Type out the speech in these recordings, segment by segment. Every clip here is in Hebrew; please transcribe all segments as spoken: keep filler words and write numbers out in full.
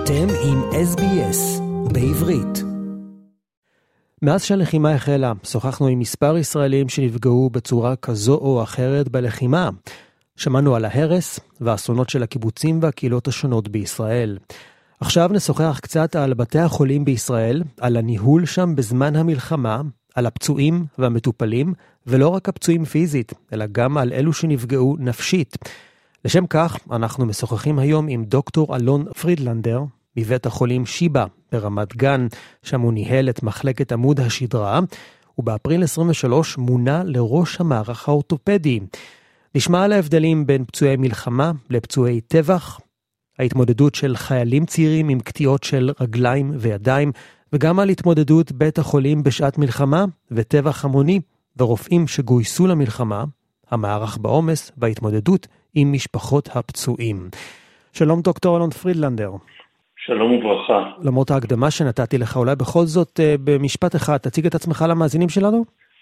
אתם עם אס בי אס בעברית. מאז שהלחימה החלה, שוחחנו עם מספר ישראלים שנפגעו בצורה כזו או אחרת בלחימה. שמענו על ההרס והאסונות של הקיבוצים והקהילות השונות בישראל. עכשיו נשוחח קצת על בתי החולים בישראל, על הניהול שם בזמן המלחמה, על הפצועים והמטופלים, ולא רק הפצועים פיזית, אלא גם על אלו שנפגעו נפשית. לשם כך, אנחנו משוחחים היום עם דוקטור אלון פרידלנדר, בבית החולים שיבא ברמת גן, שם הוא ניהל את מחלקת עמוד השדרה, ובאפריל עשרים ושלוש מונה לראש המערך האורתופדי. נשמע על ההבדלים בין פצועי מלחמה לפצועי טבח, ההתמודדות של חיילים צעירים עם קטיעות של רגליים וידיים, וגם על התמודדות בית החולים בשעת מלחמה וטבח המוני, ורופאים שגויסו למלחמה, המערך בעומס וההתמודדות עם משפחות הפצועים. שלום דוקטור אלון פרידלנדר. שלום וברכה. למרות ההקדמה שנתתי לך, אולי בכל זאת במשפט אחד, תציג את עצמך למאזינים שלנו?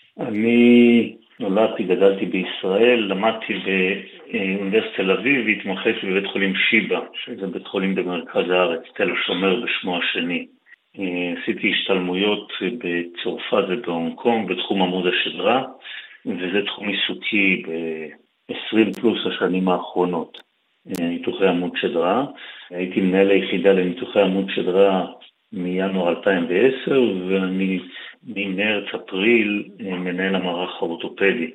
אני נולדתי, גדלתי בישראל, למדתי באוניברסיטת תל אביב, והתמחיתי בבית חולים שיבא, שזה בית חולים במרכז הארץ, תל השומר בשמו השני. עשיתי השתלמויות בצרפת ובהונג קונג בתחום עמוד השדרה, וזה תחום עיסוקי ב-עשרים פלוס השנים האחרונות. ניתוחי עמוד שדרה. הייתי מנהל היחידה לניתוחי עמוד שדרה מינואר אלפיים ועשר, ואני ממרץ אפריל מנהל המערך האורתופדי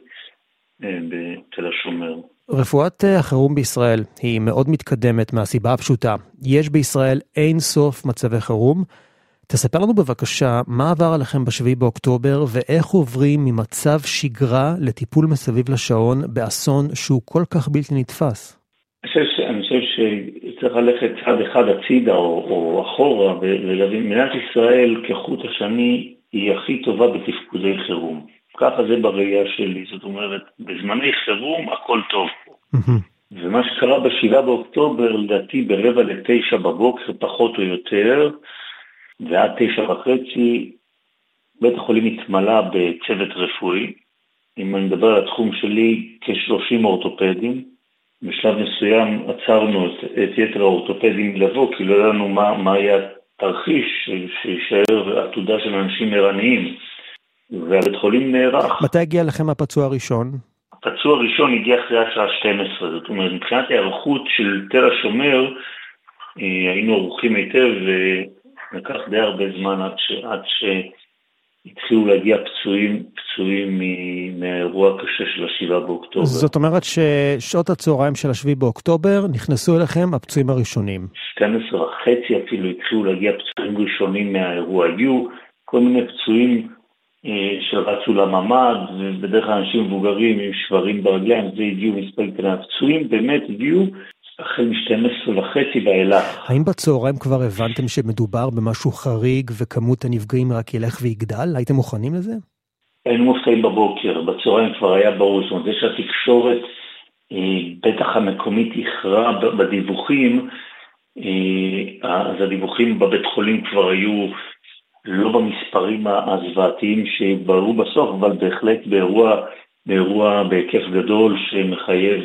בתל השומר. רפואת החירום בישראל היא מאוד מתקדמת מהסיבה הפשוטה. יש בישראל אין סוף מצבי חירום. תספר לנו בבקשה מה עבר עליכם בשביעי באוקטובר, ואיך עוברים ממצב שגרה לטיפול מסביב לשעון באסון שהוא כל כך בלתי נתפס. אני חושב שצריך ללכת צעד אחד הצידה או, או אחורה, ולהבין, מדינת ישראל כחוט השני היא הכי טובה בתפקודי חירום. ככה זה בראייה שלי, זאת אומרת, בזמני חירום הכל טוב. ומה שקרה בשבעה באוקטובר, לדעתי ברבע לתשע בבוקר, פחות או יותר, ועד תשע וחצי, בית החולים התמלא בצוות רפואי. אם אני מדבר על התחום שלי, כ-שלושים אורתופדים. בשלב מסוים עצרנו את, את יתר האורתופדים לבוא, כי לא ידענו מה, מה היה תרחיש שישאר עתודה של אנשים ערניים. והבית חולים נערך. מתי הגיע לכם הפצוע הראשון? הפצוע הראשון הגיע אחרי השעה שתים עשרה. זאת אומרת, מבחינת הערכות של תל השומר, היינו ערוכים היטב, ולקח די הרבה זמן עד ש... עד ש... התחילו להגיע פצועים, פצועים מהאירוע הקשה של השבעה באוקטובר. זאת אומרת ששעות הצהריים של השביעי באוקטובר נכנסו אליכם הפצועים הראשונים. שתים עשרה וחצי אפילו התחילו להגיע פצועים ראשונים מהאירוע. היו כל מיני פצועים אה, שרצו לממד, ובדרך כלל אנשים מבוגרים עם שברים ברגליים, זה הגיעו מספר קטנה. הפצועים באמת הגיעו החל מ-שתים עשרה וחצי ואילך. האם בצהריים כבר הבנתם שמדובר במשהו חריג וכמות הנפגעים רק ילך ויגדל? הייתם מוכנים לזה? היינו מופתעים בבוקר, בצהריים כבר היה ברור, זאת אומרת, זה שהתקשורת בטח המקומית איחרה בדיווחים, אז הדיווחים בבית חולים כבר היו לא במספרים הזוועתיים שברו בסוף, אבל בהחלט באירוע, באירוע בהיקף גדול שמחייב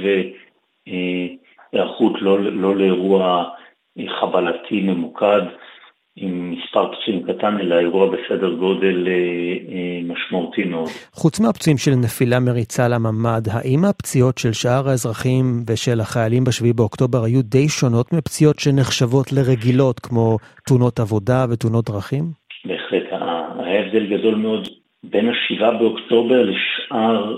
היערכות לא, לא לאירוע חבלתי ממוקד עם מספר פצועים קטן, אלא אירוע בסדר גודל משמעותי מאוד. חוץ מהפצועים של נפילה מריצה לממד, האם הפציעות של שאר האזרחים ושל החיילים בשביעי באוקטובר היו די שונות מפציעות שנחשבות לרגילות, כמו תאונות עבודה ותאונות דרכים? בהחלט, היה הבדל גדול מאוד בין השבעה באוקטובר לשאר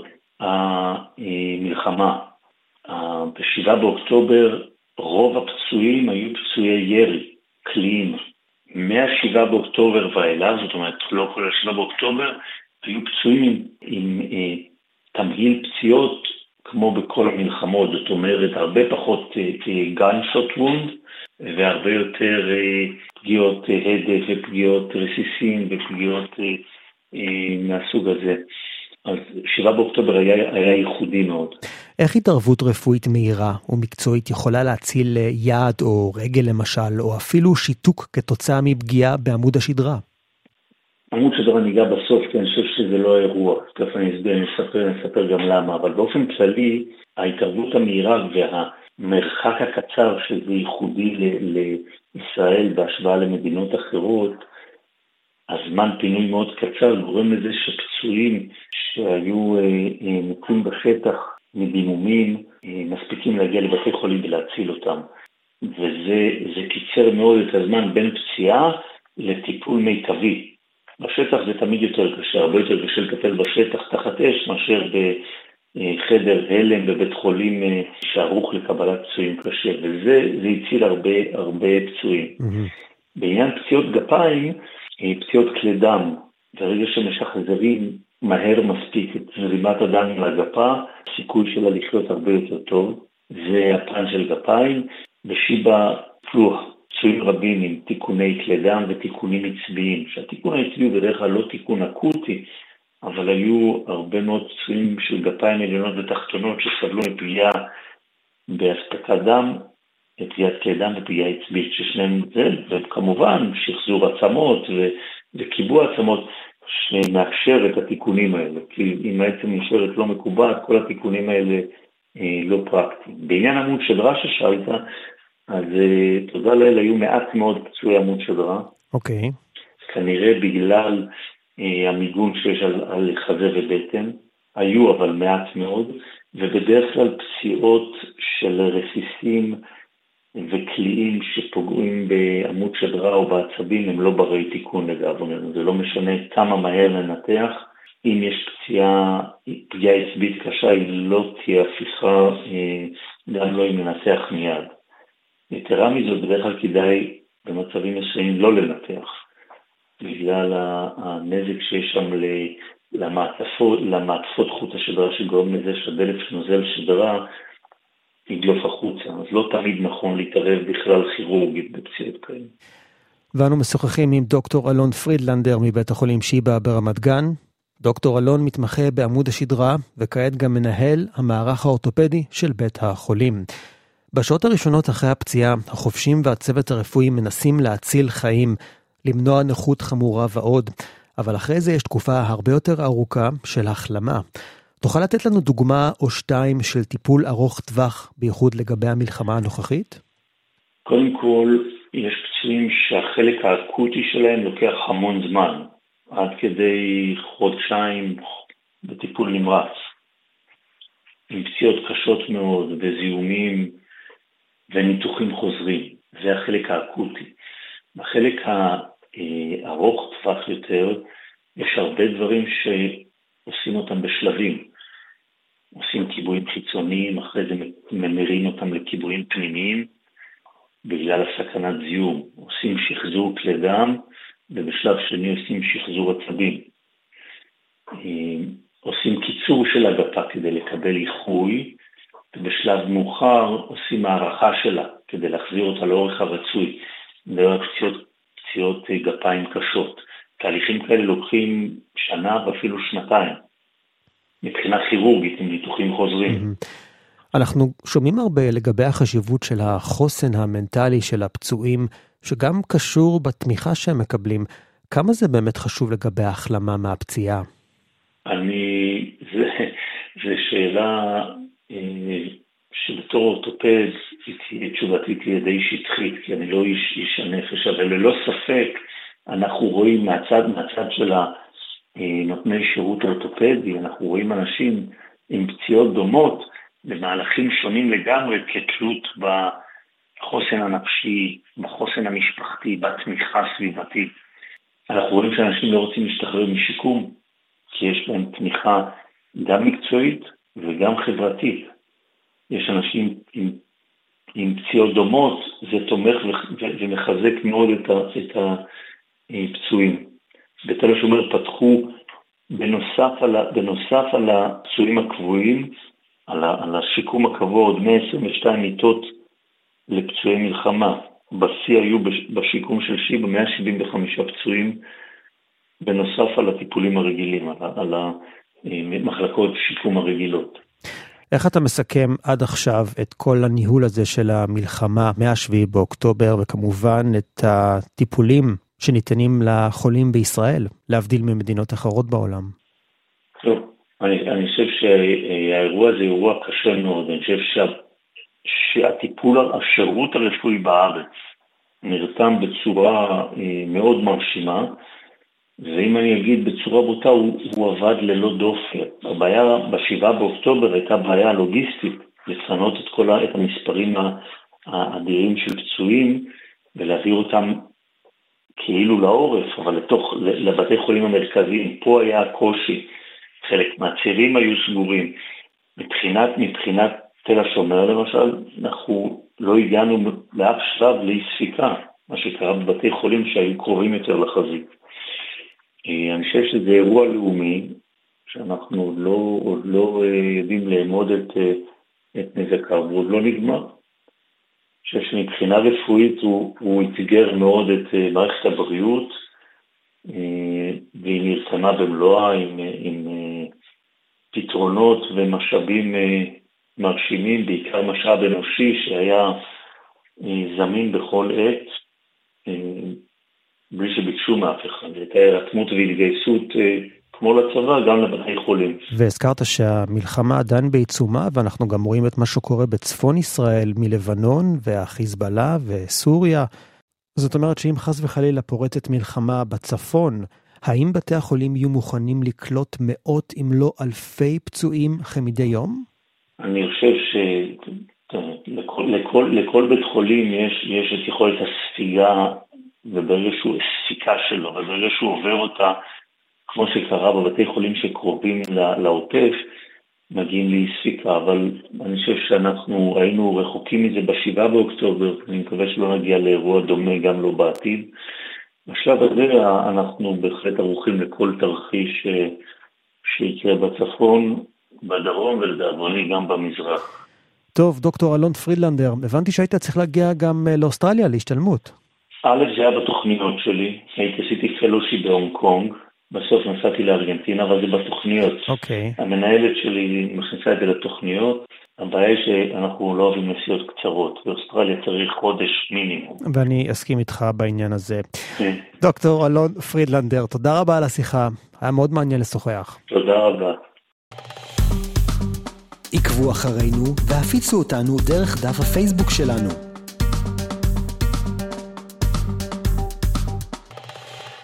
המלחמה. בשבעה באוקטובר רוב הפצועים היו פצועי ירי, קליים. מהשבעה באוקטובר ואילך, זאת אומרת לא כל השבעה באוקטובר, היו פצועים עם, עם אה, תמהיל פציעות כמו בכל המלחמות, זאת אומרת הרבה פחות גאנסות וונד, והרבה יותר אה, פגיעות אה, הדף ופגיעות רסיסים ופגיעות אה, אה, מהסוג הזה. אז שבעה באוקטובר היה, היה ייחודי מאוד. איך התערבות רפואית מהירה ומקצועית יכולה להציל יד או רגל למשל, או אפילו שיתוק כתוצאה מפגיעה בעמוד השדרה? עמוד שדרה ניגע בסוף, כי אני חושב שזה לא האירוע. תכף אני אסביר, אני אספר, אני אספר גם למה. אבל באופן כללי, ההתערבות המהירה וה, המרחק הקצר שזה ייחודי לישראל בהשוואה למדינות אחרות, הזמן פינוי מאוד קצר גורם לזה שפצועים שהיו מתים בשטח מדימומים, מספיקים להגיע לבתי חולים ולהציל אותם. וזה זה קיצר מאוד את הזמן בין פציעה לטיפול מיטבי. בשטח זה תמיד יותר קשה, הרבה יותר קשה לטפל בשטח תחת אש מאשר בחדר הלם בבית חולים שערוך לקבלת פצועים קשה, וזה זה הציל הרבה הרבה פצועים. Mm-hmm. בעניין פציעות גפיים, פציעות כלי דם, ברגע שמשחזרים מהר מספיק את זרימת הדם לגפה, הסיכוי שלה לחיות הרבה יותר טוב. זה הפן של גפיים. בשיבא פלוח פצועים רבים עם תיקוני כלי דם ותיקונים עצביים, שהתיקון העצבי הוא בדרך כלל לא תיקון אקוטי, אבל היו הרבה מאוד פצועים של גפיים עליונות ותחתונות שסבלו מפגיעה בהספקת דם, פגיעת כלי דם ופגיעה עצבית, ששניהם זה, וכמובן שחזור עצמות וקיבוע עצמות שמאפשר את התיקונים האלה, כי אם העצם נשארת לא מקובעת, כל התיקונים האלה אה, לא פרקטיים. בעניין עמוד שדרה ששאלת, אז אה, תודה לאל, היו מעט מאוד פצועי עמוד שדרה. אוקיי. Okay. כנראה בגלל אה, המיגון שיש על, על חזה ובטן, היו אבל מעט מאוד, ובדרך כלל פציעות של רסיסים וקליעים שפוגעים בעמוד שדרה או בעצבים הם לא ברי תיקון לגמרי. זה לא משנה כמה מהר לנתח. אם יש פציעה, פגיעה עצבית קשה, היא לא תהיה הפיכה, גם לא אם ננתח מיד. יתרה מזאת, בדרך כלל כדאי במצבים מסוימים לא לנתח, בגלל הנזק שיש שם למעטפות, למעטפות חוט השדרה שגורם לזה שהדלק שנוזל שדרה ידלוף החוצה, אז לא תמיד נכון להתערב בכלל כירורגית בפציעות כאלה. ואנו משוחחים עם דוקטור אלון פרידלנדר מבית החולים שיבא ברמת גן. דוקטור אלון מתמחה בעמוד השדרה, וכעת גם מנהל המערך האורתופדי של בית החולים. בשעות הראשונות אחרי הפציעה, החופשים והצוות הרפואי מנסים להציל חיים, למנוע נכות חמורה ועוד, אבל אחרי זה יש תקופה הרבה יותר ארוכה של החלמה. תוכל לתת לנו דוגמה או שתיים של טיפול ארוך טווח, בייחוד לגבי המלחמה הנוכחית? קודם כל, יש פצועים שהחלק האקוטי שלהם לוקח המון זמן, עד כדי חודשיים בטיפול נמרץ, עם פציעות קשות מאוד וזיהומים וניתוחים חוזרים. זה החלק האקוטי. בחלק הארוך טווח יותר, יש הרבה דברים שעושים אותם בשלבים. עושים כיבויים חיצוניים, אחרי זה ממירים אותם לכיבויים פנימיים, בגלל הסכנת זיהום. עושים שחזור כלי דם, ובשלב שני עושים שחזור עצבים. עושים קיצור של הגפה כדי לקבל איחוי, ובשלב מאוחר עושים הערכה שלה, כדי להחזיר אותה לאורך הרצוי, לאורך פציעות, פציעות גפיים קשות. תהליכים כאלה לוקחים שנה ואפילו שנתיים, מבחינה כירורגית עם ניתוחים חוזרים. אנחנו שומעים הרבה לגבי החשיבות של החוסן המנטלי של הפצועים, שגם קשור בתמיכה שהם מקבלים. כמה זה באמת חשוב לגבי ההחלמה מהפציעה? אני, זה, זה שאלה אה, שבתור אורתופד, תשובתי תהיה די שטחית, כי אני לא איש, איש הנפש, אבל ללא ספק, אנחנו רואים מהצד, מהצד של נותני שירות אורתופדי, אנחנו רואים אנשים עם פציעות דומות, במהלכים שונים לגמרי, כתלות בחוסן הנפשי, בחוסן המשפחתי, בתמיכה הסביבתית. אנחנו רואים שאנשים לא רוצים להשתחרר משיקום, כי יש להם תמיכה גם מקצועית וגם חברתית. יש אנשים עם, עם פציעות דומות, זה תומך ומחזק מאוד את, ה, את הפצועים. בתל השומר פתחו בנוסף על, בנוסף על הפצועים הקבועים, על, על השיקום הקבוע, עוד מאה עשרים ושתיים מיטות לפצועי מלחמה. בשיא היו בשיקום של שיבא מאה שבעים וחמישה פצועים, בנוסף על הטיפולים הרגילים, על, על המחלקות שיקום הרגילות. איך אתה מסכם עד עכשיו את כל הניהול הזה של המלחמה מהשביעי באוקטובר, וכמובן את הטיפולים שניתנים לחולים בישראל, להבדיל ממדינות אחרות בעולם? טוב, אני, אני חושב שהאירוע הזה אירוע קשה מאוד. אני חושב שהטיפול, השירות הרפואי בארץ נרתם בצורה מאוד מרשימה, ואם אני אגיד בצורה בוטה, הוא, הוא עבד ללא דופי. הבעיה בשבעה באוקטובר הייתה בעיה לוגיסטית, לפנות את כל את המספרים האדירים של פצועים, ולהעביר אותם כאילו לעורף, אבל לתוך, לבתי חולים המרכזיים. פה היה הקושי, חלק מהצירים היו סגורים. מבחינת, מבחינת תל השומר למשל, אנחנו לא הגענו לאף שלב לאי ספיקה, מה שקרה בבתי חולים שהיו קרובים יותר לחזית. אני חושב שזה אירוע לאומי, שאנחנו לא, עוד לא יודעים לאמוד את, את נזקיו, ועוד לא נגמר. אני חושב שמבחינה רפואית הוא, הוא התגר מאוד את מערכת הבריאות, והיא נרתמה במלואה עם, עם פתרונות ומשאבים מרשימים, בעיקר משאב אנושי שהיה זמין בכל עת, בלי שביקשו מאף אחד. הייתה הרתמות והתגייסות כמו לצבא, גם לבתי חולים. והזכרת שהמלחמה עדיין בעיצומה, ואנחנו גם רואים את מה שקורה בצפון ישראל, מלבנון והחיזבאללה וסוריה. זאת אומרת שאם חס וחלילה פורצת מלחמה בצפון, האם בתי החולים יהיו מוכנים לקלוט מאות אם לא אלפי פצועים כמדי יום? אני חושב שלכל לכל, לכל בית חולים יש, יש את יכולת הספיגה, וברגע שהוא הספיקה שלו, וברגע שהוא עובר אותה, כמו שקרה בבתי חולים שקרובים לעוטף, מגיעים לאי ספיקה, אבל אני חושב שאנחנו היינו רחוקים מזה בשבעה באוקטובר, אני מקווה שלא נגיע לאירוע דומה גם לא בעתיד. בשלב הזה אנחנו בהחלט ערוכים לכל תרחיש שיקרה בצפון, בדרום ולדאבוני גם במזרח. טוב, דוקטור אלון פרידלנדר, הבנתי שהיית צריך להגיע גם לאוסטרליה, להשתלמות. א', זה היה בתוכניות שלי, הייתי עשיתי פלושיפ בהונג קונג, בסוף נסעתי לארגנטינה, אבל זה בתוכניות. אוקיי. המנהלת שלי מכניסה את זה לתוכניות, הבעיה היא שאנחנו לא אוהבים נסיעות קצרות, באוסטרליה צריך חודש מינימום. ואני אסכים איתך בעניין הזה. דוקטור אלון פרידלנדר, תודה רבה על השיחה, היה מאוד מעניין לשוחח. תודה רבה. עקבו אחרינו והפיצו אותנו דרך דף הפייסבוק שלנו.